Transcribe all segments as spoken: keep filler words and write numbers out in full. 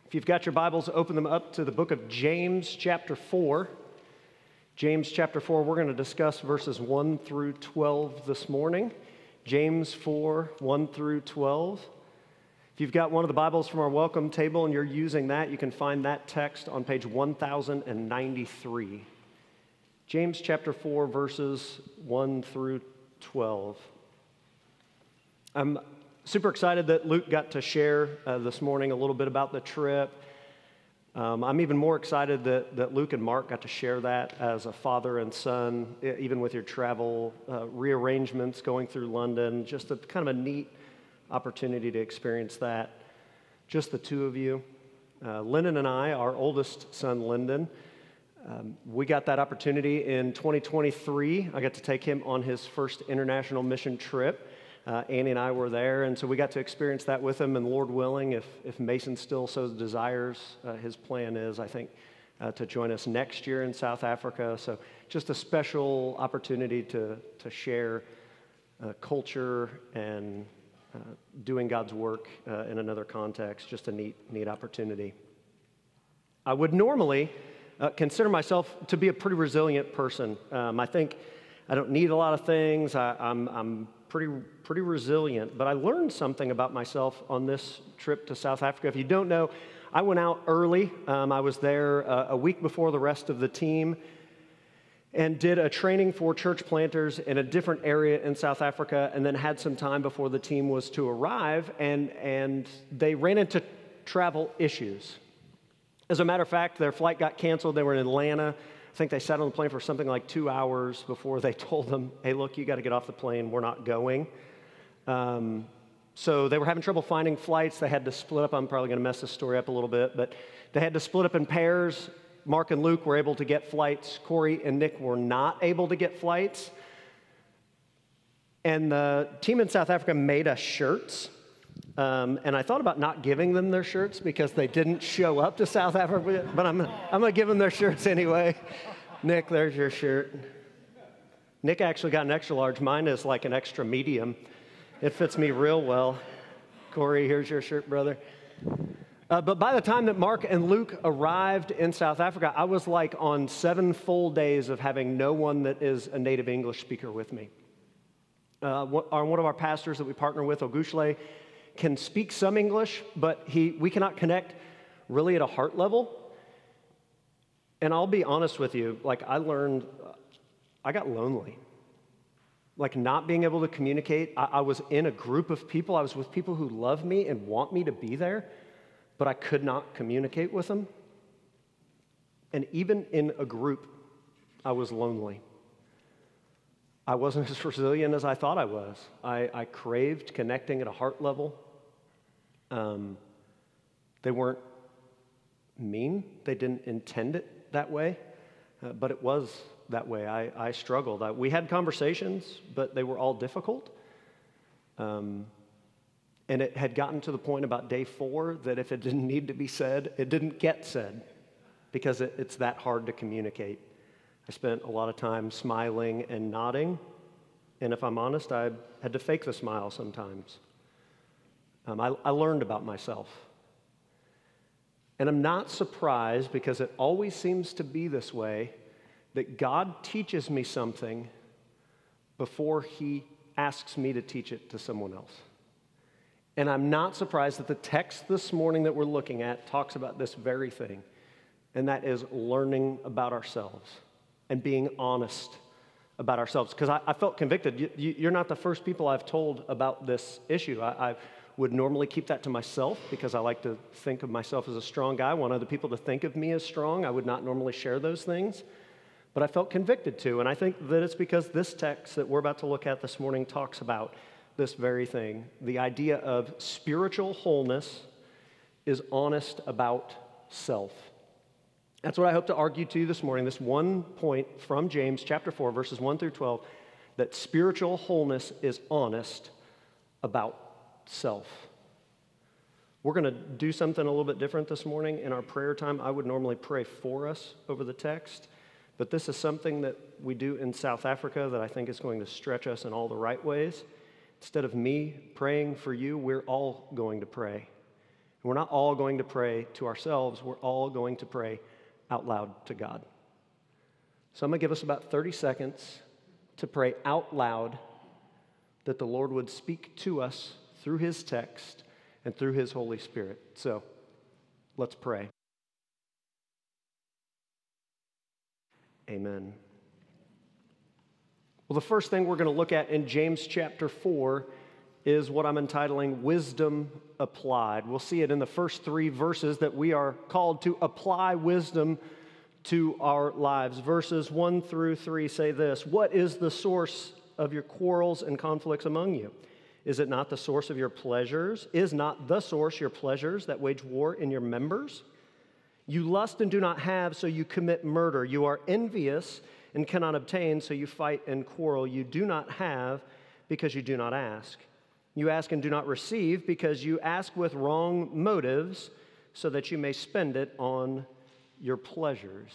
If you've got your Bibles, open them up to the book of James, chapter four. James, chapter four, we're going to discuss verses one through twelve this morning. James four, one through twelve. If you've got one of the Bibles from our welcome table and you're using that, you can find that text on page one thousand ninety-three. James, chapter four, verses one through twelve. I'm super excited that Luke got to share uh, this morning a little bit about the trip. Um, I'm even more excited that, that Luke and Mark got to share that as a father and son, even with your travel uh, rearrangements going through London. Just a kind of a neat opportunity to experience that. Just the two of you. Uh, Lyndon and I, our oldest son, Lyndon, um, we got that opportunity in twenty twenty-three. I got to take him on his first international mission trip. Uh, Annie and I were there, and so we got to experience that with him, and Lord willing, if, if Mason still so desires, uh, his plan is, I think, uh, to join us next year in South Africa. So just a special opportunity to, to share uh, culture and uh, doing God's work uh, in another context, just a neat, neat opportunity. I would normally uh, consider myself to be a pretty resilient person. Um, I think I don't need a lot of things. I, I'm, I'm pretty pretty resilient, but I learned something about myself on this trip to South Africa. If you don't know, I went out early. Um, I was there uh, a week before the rest of the team and did a training for church planters in a different area in South Africa, and then had some time before the team was to arrive, and, and they ran into travel issues. As a matter of fact, their flight got canceled. They were in Atlanta. I think they sat on the plane for something like two hours before they told them, hey, look, you got to get off the plane. We're not going. Um, so they were having trouble finding flights. They had to split up. I'm probably going to mess this story up a little bit, but they had to split up in pairs. Mark and Luke were able to get flights. Corey and Nick were not able to get flights. And the team in South Africa made us shirts. Um, and I thought about not giving them their shirts because they didn't show up to South Africa, but I'm, I'm going to give them their shirts anyway. Nick, there's your shirt. Nick actually got an extra large. Mine is like an extra medium. It fits me real well. Corey, here's your shirt, brother. Uh, but by the time that Mark and Luke arrived in South Africa, I was like on seven full days of having no one that is a native English speaker with me. Uh, one of our pastors that we partner with, Ogushle, can speak some English, but he we cannot connect really at a heart level. And I'll be honest with you, like I learned, I got lonely. Like not being able to communicate. I, I was in a group of people. I was with people who love me and want me to be there, but I could not communicate with them. And even in a group, I was lonely. I wasn't as resilient as I thought I was. I, I craved connecting at a heart level. Um, they weren't mean. They didn't intend it that way, uh, but it was that way. I, I struggled. I, we had conversations, but they were all difficult. Um, and it had gotten to the point about day four that if it didn't need to be said, it didn't get said because it, it's that hard to communicate. I spent a lot of time smiling and nodding, and if I'm honest, I had to fake the smile sometimes. Um, I, I learned about myself. And I'm not surprised, because it always seems to be this way, that God teaches me something before he asks me to teach it to someone else. And I'm not surprised that the text this morning that we're looking at talks about this very thing, and that is learning about ourselves and being honest about ourselves. Because I, I felt convicted. You, you, you're not the first people I've told about this issue. I, I would normally keep that to myself because I like to think of myself as a strong guy. I want other people to think of me as strong. I would not normally share those things. But I felt convicted to, and I think that it's because this text that we're about to look at this morning talks about this very thing. The idea of spiritual wholeness is honest about self. That's what I hope to argue to you this morning, this one point from James chapter four, verses one through twelve, that spiritual wholeness is honest about self. We're going to do something a little bit different this morning in our prayer time. I would normally pray for us over the text, but this is something that we do in South Africa that I think is going to stretch us in all the right ways. Instead of me praying for you, we're all going to pray. We're not all going to pray to ourselves. We're all going to pray out loud to God. So I'm going to give us about thirty seconds to pray out loud that the Lord would speak to us through his text and through his Holy Spirit. So let's pray. Amen. Well, the first thing we're going to look at in James chapter four is what I'm entitling Wisdom Applied. We'll see it in the first three verses that we are called to apply wisdom to our lives. Verses one through three say this: "What is the source of your quarrels and conflicts among you? Is it not the source of your pleasures? Is not the source your pleasures that wage war in your members? You lust and do not have, so you commit murder. You are envious and cannot obtain, so you fight and quarrel. You do not have because you do not ask. You ask and do not receive because you ask with wrong motives, so that you may spend it on your pleasures."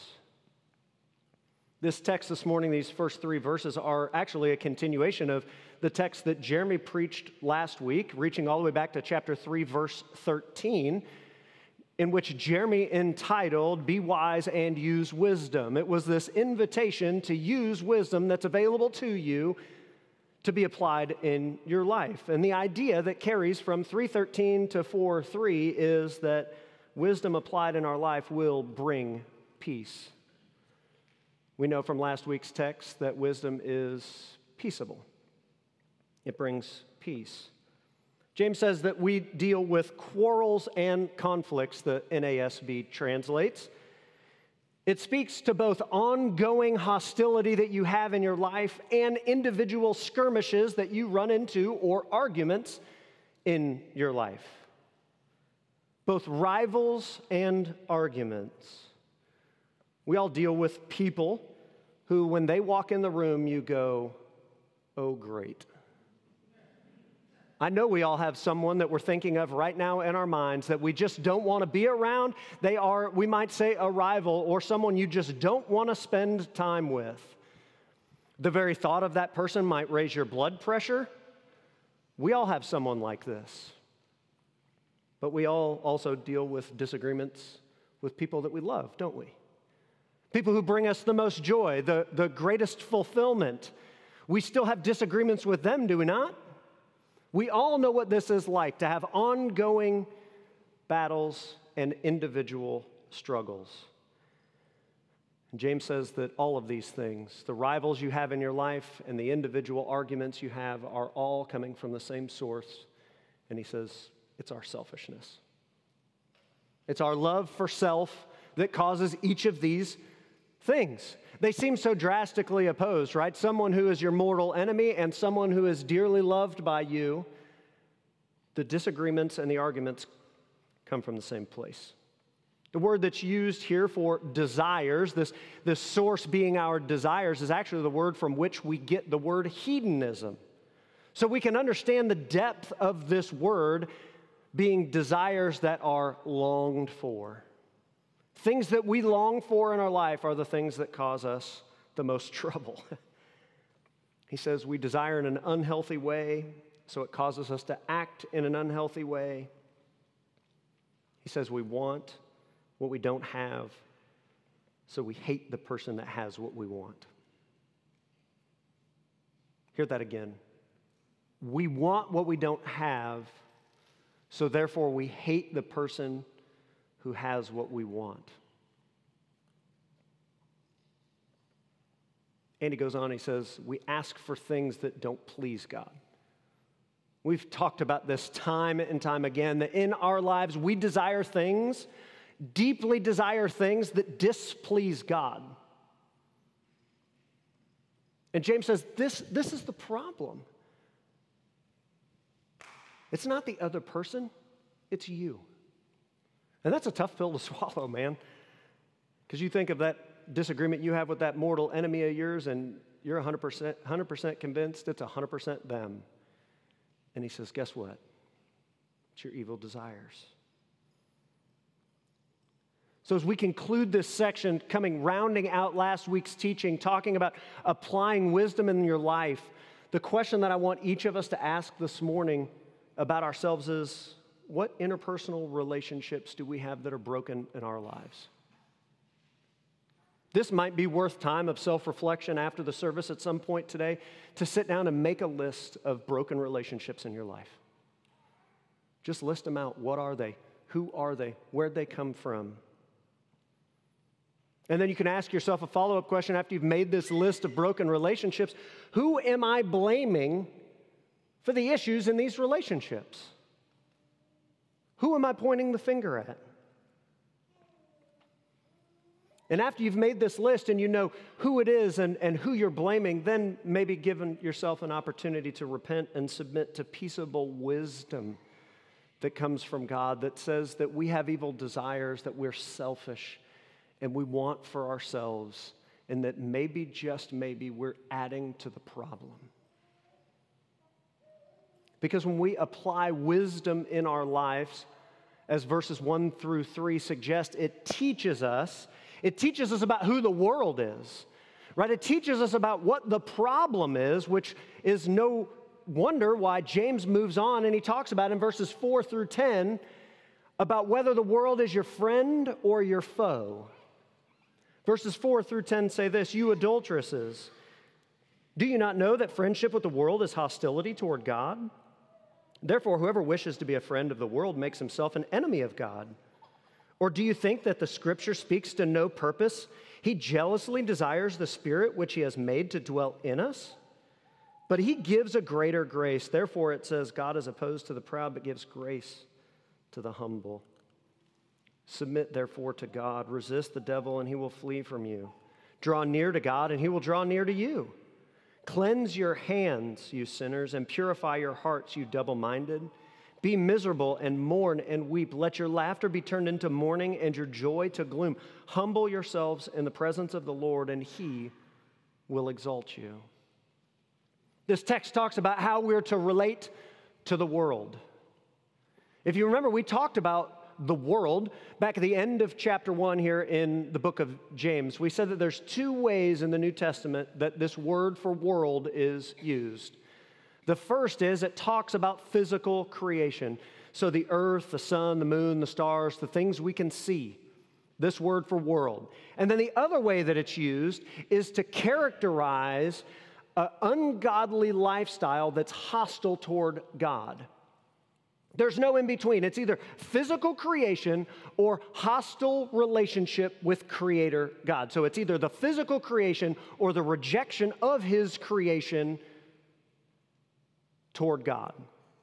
This text this morning, these first three verses, are actually a continuation of the text that Jeremy preached last week, reaching all the way back to chapter three, verse thirteen, in which Jeremy entitled, "Be Wise and Use Wisdom." It was this invitation to use wisdom that's available to you to be applied in your life. And the idea that carries from three thirteen to four three is that wisdom applied in our life will bring peace. We know from last week's text that wisdom is peaceable. It brings peace. James says that we deal with quarrels and conflicts, the N A S B translates. It speaks to both ongoing hostility that you have in your life and individual skirmishes that you run into or arguments in your life. Both rivals and arguments. We all deal with people who, when they walk in the room, you go, "Oh, great." I know we all have someone that we're thinking of right now in our minds that we just don't want to be around. They are, we might say, a rival or someone you just don't want to spend time with. The very thought of that person might raise your blood pressure. We all have someone like this. But we all also deal with disagreements with people that we love, don't we? People who bring us the most joy, the, the greatest fulfillment. We still have disagreements with them, do we not? We all know what this is like, to have ongoing battles and individual struggles. And James says that all of these things, the rivals you have in your life and the individual arguments you have, are all coming from the same source. And he says it's our selfishness. It's our love for self that causes each of these things. They seem so drastically opposed, right? Someone who is your mortal enemy and someone who is dearly loved by you. The disagreements and the arguments come from the same place. The word that's used here for desires, this, this source being our desires, is actually the word from which we get the word hedonism. So we can understand the depth of this word being desires that are longed for. Things that we long for in our life are the things that cause us the most trouble. He says we desire in an unhealthy way, so it causes us to act in an unhealthy way. He says we want what we don't have, so we hate the person that has what we want. Hear that again. We want what we don't have, so therefore we hate the person who has what we want. And he goes on, he says, we ask for things that don't please God. We've talked about this time and time again, that in our lives we desire things, deeply desire things that displease God. And James says, this, this is the problem. It's not the other person, it's you. And that's a tough pill to swallow, man. Because you think of that disagreement you have with that mortal enemy of yours, and you're one hundred percent, one hundred percent convinced it's one hundred percent them. And he says, guess what? It's your evil desires. So as we conclude this section, coming, rounding out last week's teaching, talking about applying wisdom in your life, the question that I want each of us to ask this morning about ourselves is, what interpersonal relationships do we have that are broken in our lives? This might be worth time of self-reflection after the service at some point today to sit down and make a list of broken relationships in your life. Just list them out. What are they? Who are they? Where'd they come from? And then you can ask yourself a follow-up question after you've made this list of broken relationships. Who am I blaming for the issues in these relationships? Who am I pointing the finger at? And after you've made this list and you know who it is and, and who you're blaming, then maybe giving yourself an opportunity to repent and submit to peaceable wisdom that comes from God that says that we have evil desires, that we're selfish, and we want for ourselves, and that maybe, just maybe, we're adding to the problem. Because when we apply wisdom in our lives, as verses one through three suggest, it teaches us It teaches us about who the world is, right? It teaches us about what the problem is, which is no wonder why James moves on and he talks about in verses four through ten about whether the world is your friend or your foe. Verses four through ten say this: "You adulteresses, do you not know that friendship with the world is hostility toward God? Therefore, whoever wishes to be a friend of the world makes himself an enemy of God. Or do you think that the Scripture speaks to no purpose? He jealously desires the Spirit which He has made to dwell in us. But He gives a greater grace. Therefore, it says, God is opposed to the proud, but gives grace to the humble. Submit, therefore, to God. Resist the devil, and he will flee from you. Draw near to God, and He will draw near to you. Cleanse your hands, you sinners, and purify your hearts, you double-minded. Be miserable and mourn and weep. Let your laughter be turned into mourning and your joy to gloom. Humble yourselves in the presence of the Lord, and He will exalt you." This text talks about how we're to relate to the world. If you remember, we talked about the world back at the end of chapter one here in the book of James. We said that there's two ways in the New Testament that this word for world is used. The first is it talks about physical creation. So the earth, the sun, the moon, the stars, the things we can see. This word for world. And then the other way that it's used is to characterize an ungodly lifestyle that's hostile toward God. There's no in between. It's either physical creation or hostile relationship with Creator God. So it's either the physical creation or the rejection of His creation toward God.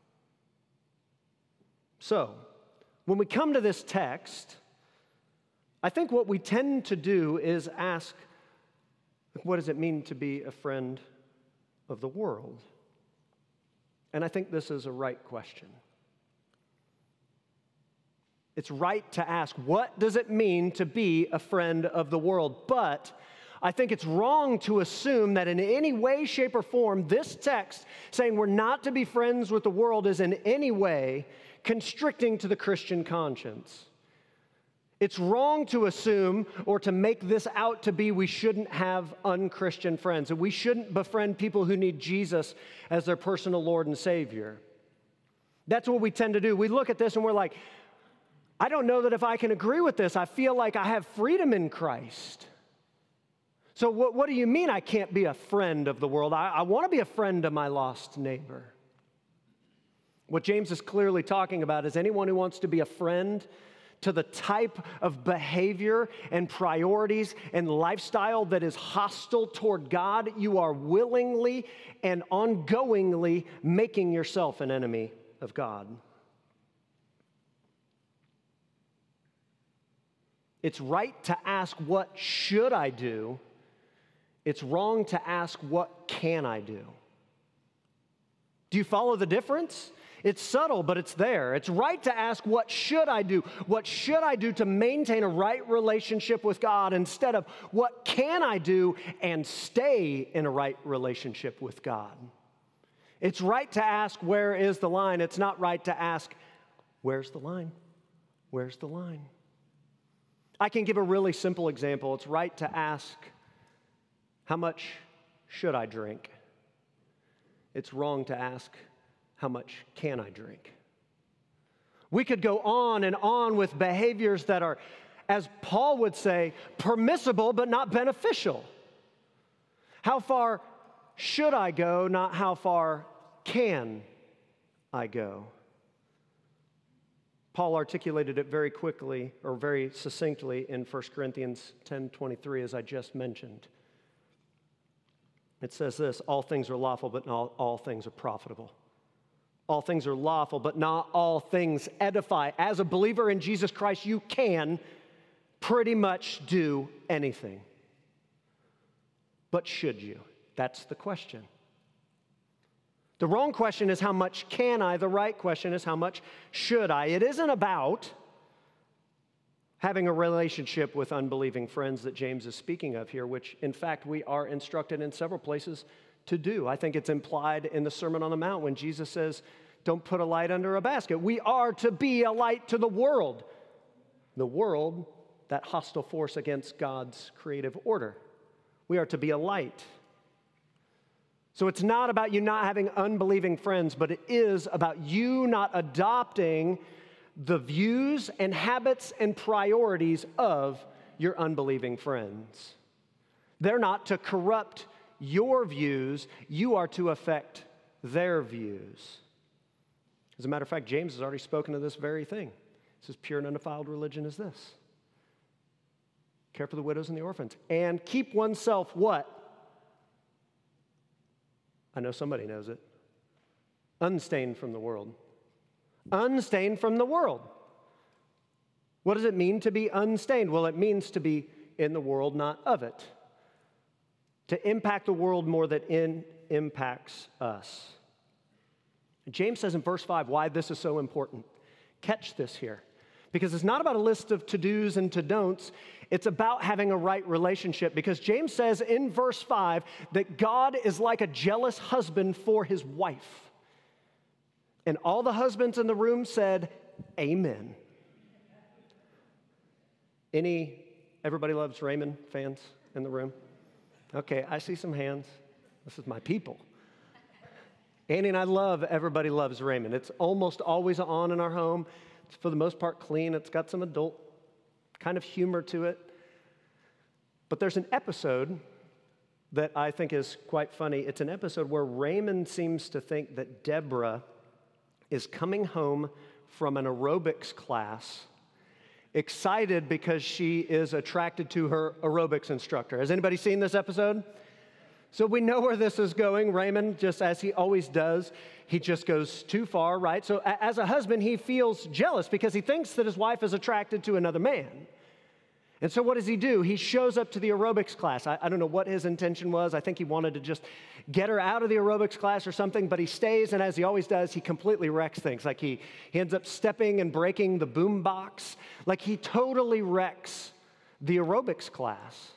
So, when we come to this text, I think what we tend to do is ask, what does it mean to be a friend of the world? And I think this is a right question. It's right to ask, what does it mean to be a friend of the world? But I think it's wrong to assume that in any way, shape, or form, this text saying we're not to be friends with the world is in any way constricting to the Christian conscience. It's wrong to assume or to make this out to be we shouldn't have unchristian friends, that we shouldn't befriend people who need Jesus as their personal Lord and Savior. That's what we tend to do. We look at this and we're like, I don't know that if I can agree with this. I feel like I have freedom in Christ. So what, what do you mean I can't be a friend of the world? I, I want to be a friend of my lost neighbor. What James is clearly talking about is anyone who wants to be a friend to the type of behavior and priorities and lifestyle that is hostile toward God, you are willingly and ongoingly making yourself an enemy of God. It's right to ask, what should I do? It's wrong to ask, what can I do? Do you follow the difference? It's subtle, but it's there. It's right to ask, what should I do? What should I do to maintain a right relationship with God, instead of what can I do and stay in a right relationship with God? It's right to ask, where is the line? It's not right to ask, where's the line? Where's the line? I can give a really simple example. It's right to ask, how much should I drink? It's wrong to ask, how much can I drink? We could go on and on with behaviors that are, as Paul would say, permissible but not beneficial. How far should I go, not how far can I go? Paul articulated it very quickly or very succinctly in First Corinthians ten twenty-three, as I just mentioned. It says this, all things are lawful, but not all things are profitable. All things are lawful, but not all things edify. As a believer in Jesus Christ, you can pretty much do anything. But should you? That's the question. The wrong question is how much can I? The right question is how much should I? It isn't about having a relationship with unbelieving friends that James is speaking of here, which in fact we are instructed in several places to do. I think it's implied in the Sermon on the Mount when Jesus says, don't put a light under a basket. We are to be a light to the world. The world, that hostile force against God's creative order. We are to be a light. So it's not about you not having unbelieving friends, but it is about you not adopting the views and habits and priorities of your unbelieving friends. They're not to corrupt your views, you are to affect their views. As a matter of fact, James has already spoken of this very thing. He says, pure and undefiled religion is this. Care for the widows and the orphans. And keep oneself what? I know somebody knows it. Unstained from the world. Unstained from the world. What does it mean to be unstained? Well, it means to be in the world, not of it. To impact the world more than it impacts us. James says in verse five why this is so important. Catch this here. Because it's not about a list of to-dos and to-don'ts. It's about having a right relationship. Because James says in verse five that God is like a jealous husband for his wife. And all the husbands in the room said, amen. Any Everybody Loves Raymond fans in the room? Okay, I see some hands. This is my people. Andy and I love Everybody Loves Raymond. It's almost always on in our home. It's for the most part clean. It's got some adult kind of humor to it. But there's an episode that I think is quite funny. It's an episode where Raymond seems to think that Deborah is coming home from an aerobics class, excited because she is attracted to her aerobics instructor. Has anybody seen this episode? So we know where this is going. Raymond, just as he always does, he just goes too far, right? So as a husband, he feels jealous because he thinks that his wife is attracted to another man. And so what does he do? He shows up to the aerobics class. I, I don't know what his intention was. I think he wanted to just get her out of the aerobics class or something, but he stays, and as he always does, he completely wrecks things. Like he, he ends up stepping and breaking the boom box. Like he totally wrecks the aerobics class.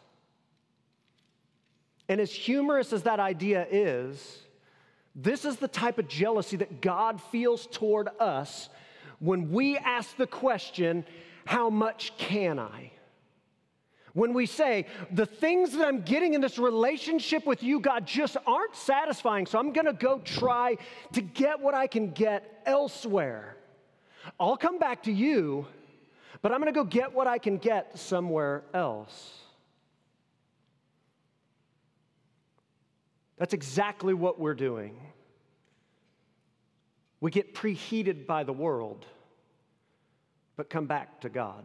And as humorous as that idea is, this is the type of jealousy that God feels toward us when we ask the question, how much can I? When we say, the things that I'm getting in this relationship with you, God, just aren't satisfying, so I'm going to go try to get what I can get elsewhere. I'll come back to you, but I'm going to go get what I can get somewhere else. That's exactly what we're doing. We get preheated by the world, but come back to God.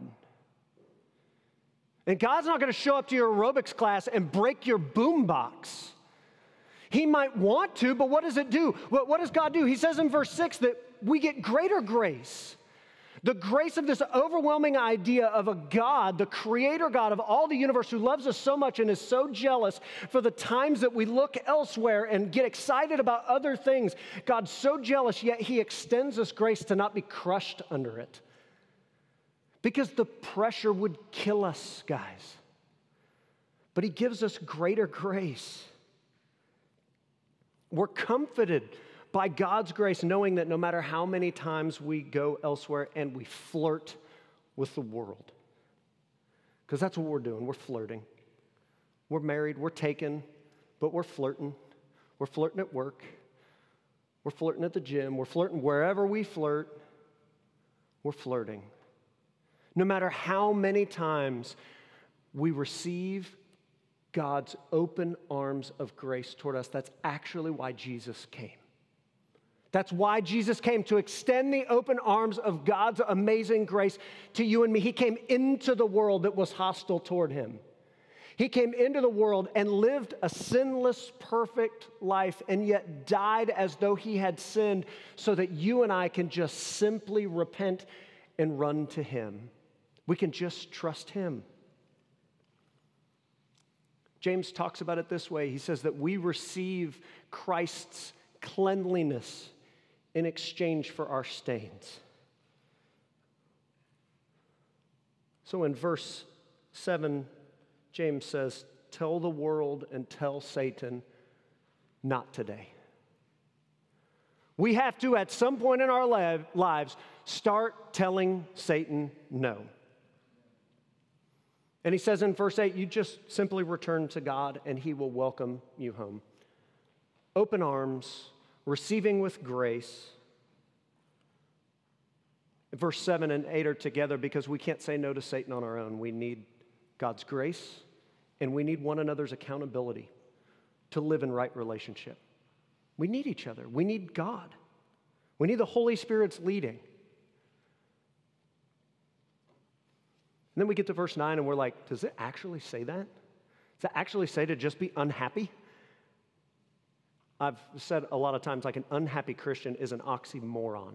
And God's not going to show up to your aerobics class and break your boombox. He might want to, but what does it do? What, what does God do? He says in verse six that we get greater grace. The grace of this overwhelming idea of a God, the creator God of all the universe who loves us so much and is so jealous for the times that we look elsewhere and get excited about other things. God's so jealous, yet he extends us grace to not be crushed under it. Because the pressure would kill us, guys. But he gives us greater grace. We're comforted by God's grace, knowing that no matter how many times we go elsewhere and we flirt with the world, because that's what we're doing, we're flirting. We're married, we're taken, but we're flirting. We're flirting at work. We're flirting at the gym. We're flirting wherever we flirt. we're flirting. No matter how many times we receive God's open arms of grace toward us, that's actually why Jesus came. That's why Jesus came, to extend the open arms of God's amazing grace to you and me. He came into the world that was hostile toward him. He came into the world and lived a sinless, perfect life, and yet died as though he had sinned, so that you and I can just simply repent and run to him. We can just trust him. James talks about it this way. He says that we receive Christ's cleanliness in exchange for our stains. So in verse seven, James says, tell the world and tell Satan, not today. We have to, at some point in our lives, start telling Satan no. And he says in verse eight, you just simply return to God and he will welcome you home. Open arms, receiving with grace. Verse seven and eight are together because we can't say no to Satan on our own. We need God's grace and we need one another's accountability to live in right relationship. We need each other. We need God. We need the Holy Spirit's leading. And then we get to verse nine and we're like, does it actually say that? Does it actually say to just be unhappy? I've said a lot of times, like, an unhappy Christian is an oxymoron.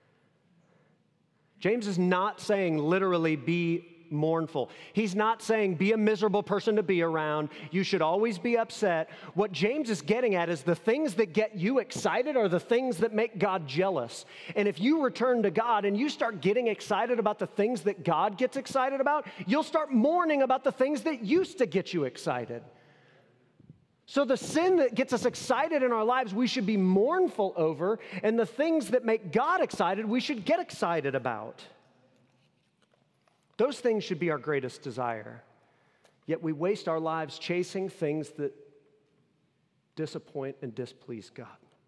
James is not saying literally be mournful. He's not saying be a miserable person to be around. You should always be upset. What James is getting at is the things that get you excited are the things that make God jealous. And if you return to God and you start getting excited about the things that God gets excited about, you'll start mourning about the things that used to get you excited. So the sin that gets us excited in our lives, we should be mournful over, and the things that make God excited, we should get excited about. Those things should be our greatest desire. Yet we waste our lives chasing things that disappoint and displease God.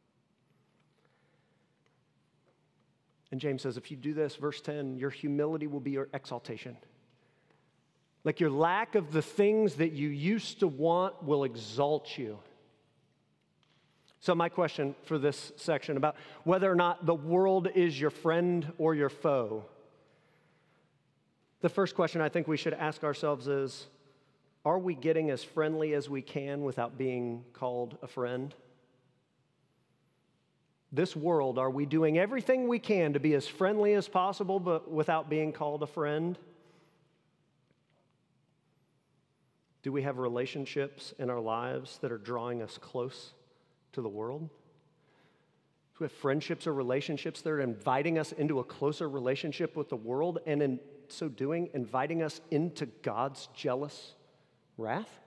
And James says, if you do this, verse ten, your humility will be your exaltation. Like your lack of the things that you used to want will exalt you. So my question for this section about whether or not the world is your friend or your foe. The first question I think we should ask ourselves is, are we getting as friendly as we can without being called a friend? This world, are we doing everything we can to be as friendly as possible but without being called a friend? Do we have relationships in our lives that are drawing us close to the world? Do we have friendships or relationships that are inviting us into a closer relationship with the world, and in so doing, inviting us into God's jealous wrath?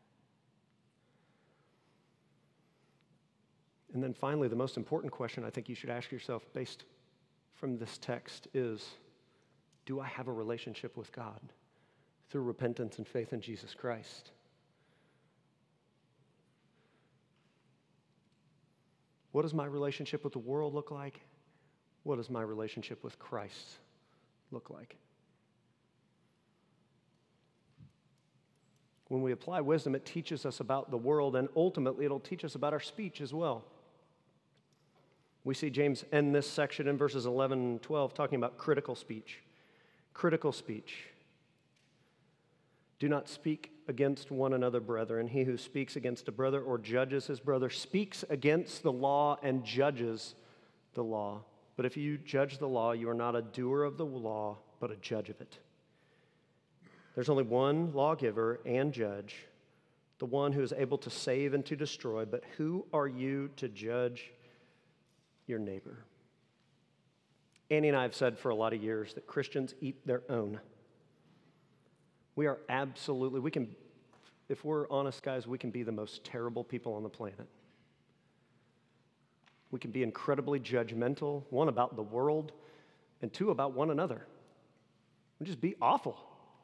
And then finally, the most important question I think you should ask yourself based from this text is, do I have a relationship with God through repentance and faith in Jesus Christ? What does my relationship with the world look like? What does my relationship with Christ look like? When we apply wisdom, it teaches us about the world, and ultimately it'll teach us about our speech as well. We see James end this section in verses eleven and twelve talking about critical speech. Critical speech. Do not speak against one another, brethren. He who speaks against a brother or judges his brother speaks against the law and judges the law. But if you judge the law, you are not a doer of the law, but a judge of it. There's only one lawgiver and judge, the one who is able to save and to destroy. But who are you to judge your neighbor? Annie and I have said for a lot of years that Christians eat their own. We are absolutely, we can, if we're honest, guys, we can be the most terrible people on the planet. We can be incredibly judgmental, one, about the world, and two, about one another. We just be awful.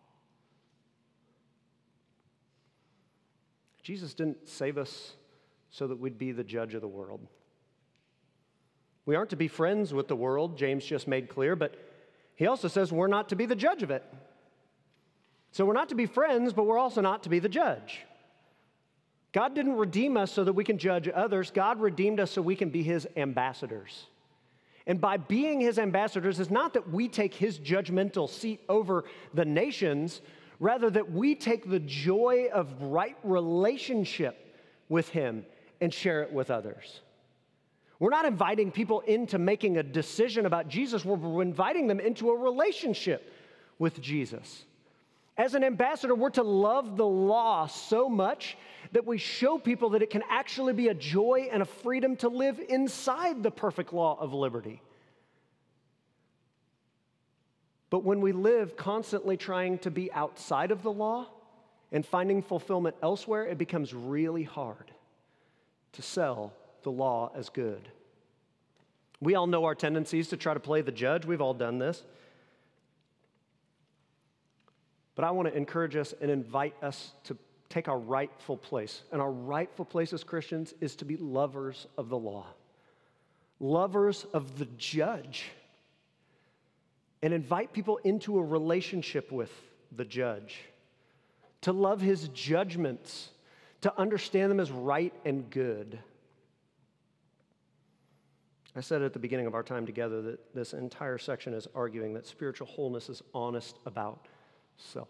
Jesus didn't save us so that we'd be the judge of the world. We aren't to be friends with the world, James just made clear, but He also says we're not to be the judge of it. So we're not to be friends, but we're also not to be the judge. God didn't redeem us so that we can judge others. God redeemed us so we can be his ambassadors. And by being his ambassadors, it's not that we take his judgmental seat over the nations, rather that we take the joy of right relationship with him and share it with others. We're not inviting people into making a decision about Jesus. We're inviting them into a relationship with Jesus. As an ambassador, we're to love the law so much that we show people that it can actually be a joy and a freedom to live inside the perfect law of liberty. But when we live constantly trying to be outside of the law and finding fulfillment elsewhere, it becomes really hard to sell the law as good. We all know our tendencies to try to play the judge. We've all done this. But I want to encourage us and invite us to take our rightful place. And our rightful place as Christians is to be lovers of the law, lovers of the judge, and invite people into a relationship with the judge, to love his judgments, to understand them as right and good. I said at the beginning of our time together that this entire section is arguing that spiritual wholeness is honest about self.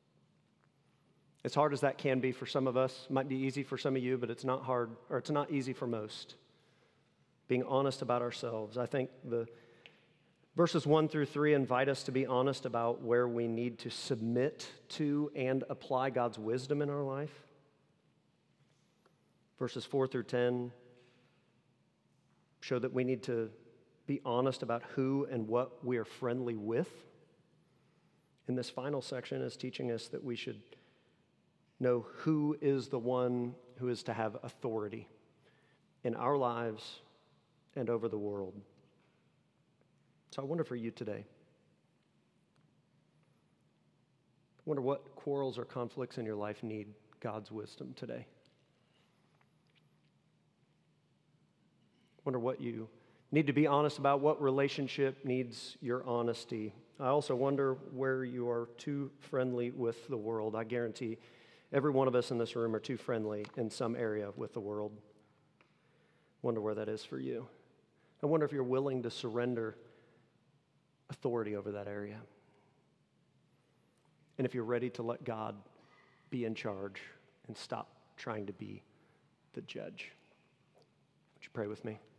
As hard as that can be for some of us, it might be easy for some of you, but it's not hard, or it's not easy for most. Being honest about ourselves. I think the verses one through three invite us to be honest about where we need to submit to and apply God's wisdom in our life. Verses four through ten show that we need to be honest about who and what we are friendly with. And this final section is teaching us that we should know who is the one who is to have authority in our lives and over the world. So I wonder for you today, I wonder what quarrels or conflicts in your life need God's wisdom today. I wonder what you need to be honest about, what relationship needs your honesty. I also wonder where you are too friendly with the world. I guarantee every one of us in this room are too friendly in some area with the world. I wonder where that is for you. I wonder if you're willing to surrender authority over that area. And if you're ready to let God be in charge and stop trying to be the judge. Would you pray with me?